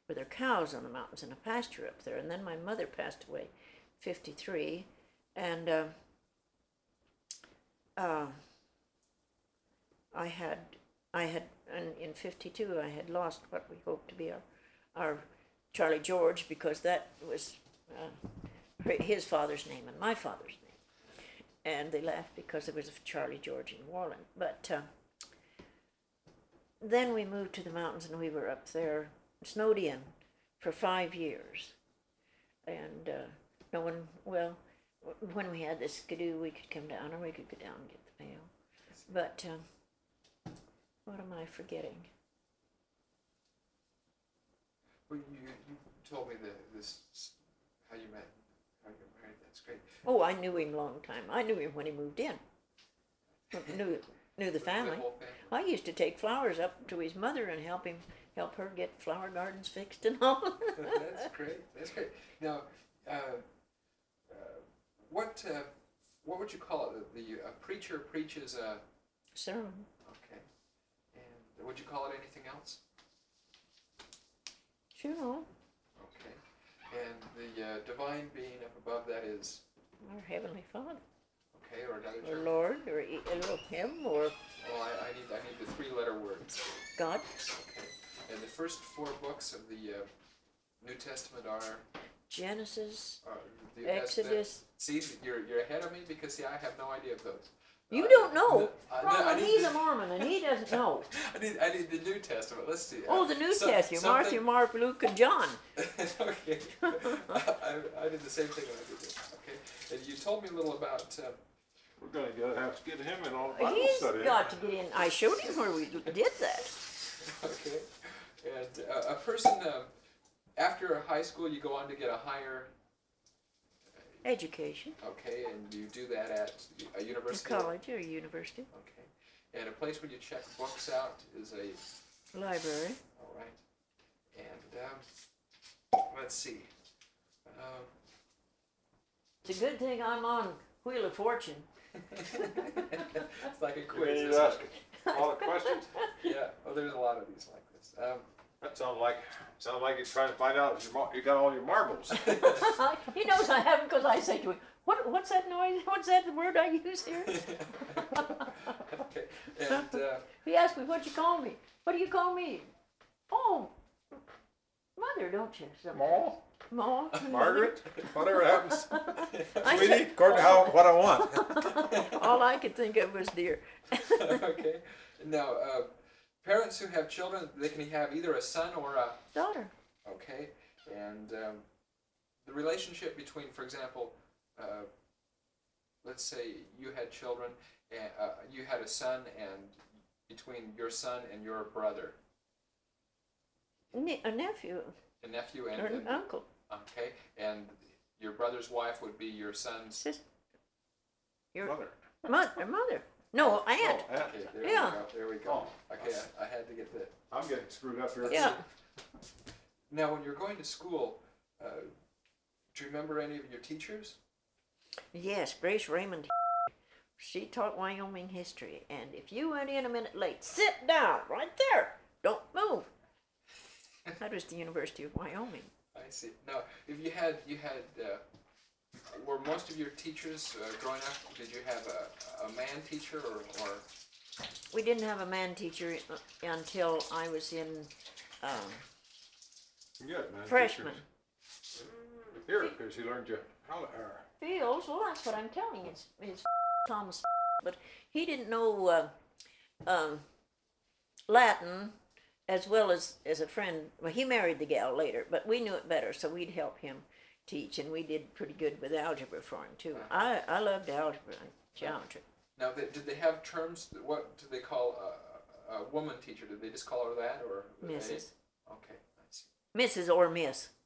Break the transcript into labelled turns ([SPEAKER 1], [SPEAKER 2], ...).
[SPEAKER 1] with their cows on the mountains in a pasture up there. And then my mother passed away, 53, and I had, and in 52, I had lost what we hoped to be our Charlie George, because that was his father's name and my father's name. And they laughed because there was a Charlie George in Warland. But then we moved to the mountains, and we were up there, snowed in for 5 years. And no one, well, when we had the skidoo, we could come down, or we could go down and get the mail. But what am I forgetting?
[SPEAKER 2] Well, you told me this, how you met, how you got married. That's great.
[SPEAKER 1] Oh, I knew him a long time. I knew him when he moved in. Knew the family.
[SPEAKER 2] The whole family.
[SPEAKER 1] I used to take flowers up to his mother and help her get flower gardens fixed and all.
[SPEAKER 2] That's great. That's great. Now, what would you call it? The preacher preaches a
[SPEAKER 1] sermon.
[SPEAKER 2] Okay. And would you call it anything else?
[SPEAKER 1] Sure.
[SPEAKER 2] Okay. And the divine being up above that is
[SPEAKER 1] Our Heavenly Father.
[SPEAKER 2] Okay, or another
[SPEAKER 1] Or
[SPEAKER 2] term.
[SPEAKER 1] Lord, or Elohim, or
[SPEAKER 2] Well, I need the 3-letter words.
[SPEAKER 1] God.
[SPEAKER 2] Okay. And the first 4 books of the New Testament are
[SPEAKER 1] Genesis,
[SPEAKER 2] Exodus. See, you're ahead of me because I have no idea of those.
[SPEAKER 1] You don't know.
[SPEAKER 2] No,
[SPEAKER 1] He's a Mormon and he doesn't know.
[SPEAKER 2] I need the New Testament. Let's see.
[SPEAKER 1] Oh, the New Testament. Matthew, Mark, Luke, and John.
[SPEAKER 2] Okay. I did the same thing when I did this. Okay. And you told me a little about.
[SPEAKER 3] We're going to have to get him in on Bible
[SPEAKER 1] He's
[SPEAKER 3] study.
[SPEAKER 1] got to get in. I showed him where we did that.
[SPEAKER 2] Okay. And a person, after high school, you go on to get a higher.
[SPEAKER 1] Education.
[SPEAKER 2] Okay, and you do that at a university?
[SPEAKER 1] College or university.
[SPEAKER 2] Okay. And a place where you check books out is a...
[SPEAKER 1] Library.
[SPEAKER 2] All right. And let's see.
[SPEAKER 1] It's a good thing I'm on Wheel of Fortune.
[SPEAKER 2] It's like a
[SPEAKER 3] You
[SPEAKER 2] quiz.
[SPEAKER 3] need
[SPEAKER 2] isn't
[SPEAKER 3] to ask
[SPEAKER 2] it?
[SPEAKER 3] all the questions.
[SPEAKER 2] Yeah, well, there's a lot of these like this.
[SPEAKER 3] That sounds like you're trying to find out if you got all your marbles.
[SPEAKER 1] He knows I haven't, because I say to him, what's that noise? What's that word I use here?
[SPEAKER 2] Okay. And
[SPEAKER 1] He asked me, what you call me? What do you call me? Oh, Mother, don't you?
[SPEAKER 3] Ma?
[SPEAKER 1] Ma?
[SPEAKER 3] Margaret? Whatever happens.
[SPEAKER 1] I
[SPEAKER 3] Sweetie,
[SPEAKER 1] said,
[SPEAKER 3] according to what I want.
[SPEAKER 1] all I could think of was dear.
[SPEAKER 2] okay. Now, parents who have children, they can have either a son or a
[SPEAKER 1] Daughter.
[SPEAKER 2] Okay, and the relationship between, for example, let's say you had children, and you had a son, and between your son and your brother.
[SPEAKER 1] A nephew.
[SPEAKER 2] A nephew
[SPEAKER 1] Or an uncle.
[SPEAKER 2] Okay, and your brother's wife would be your son's...
[SPEAKER 1] Sister. Your
[SPEAKER 3] Mother.
[SPEAKER 1] mother. No, aunt.
[SPEAKER 3] Oh, aunt.
[SPEAKER 2] Okay,
[SPEAKER 1] Yeah.
[SPEAKER 2] There we go.
[SPEAKER 3] Oh.
[SPEAKER 2] Okay, I had to get that.
[SPEAKER 3] I'm getting screwed up here.
[SPEAKER 1] Yeah.
[SPEAKER 2] Now, when you're going to school, do you remember any of your teachers?
[SPEAKER 1] Yes, Grace Raymond. She taught Wyoming history, and if you went in a minute late, sit down right there. Don't move. That was the University of Wyoming.
[SPEAKER 2] I see. Now, if you had, were most of your teachers growing up? Did you have a man teacher or?
[SPEAKER 1] We didn't have a man teacher until I was in
[SPEAKER 3] Good, man.
[SPEAKER 1] freshman.
[SPEAKER 3] Here, because he learned you how to.
[SPEAKER 1] Fields, well, that's what I'm telling you. It's Thomas, but he didn't know Latin as well as a friend. Well, he married the gal later, but we knew it better, so we'd help him teach, and we did pretty good with algebra for him too. I loved algebra and geometry.
[SPEAKER 2] Now, did they have terms? What did they call a woman teacher? Did they just call her that, or
[SPEAKER 1] Mrs.
[SPEAKER 2] Okay, I see.
[SPEAKER 1] Mrs. or Miss.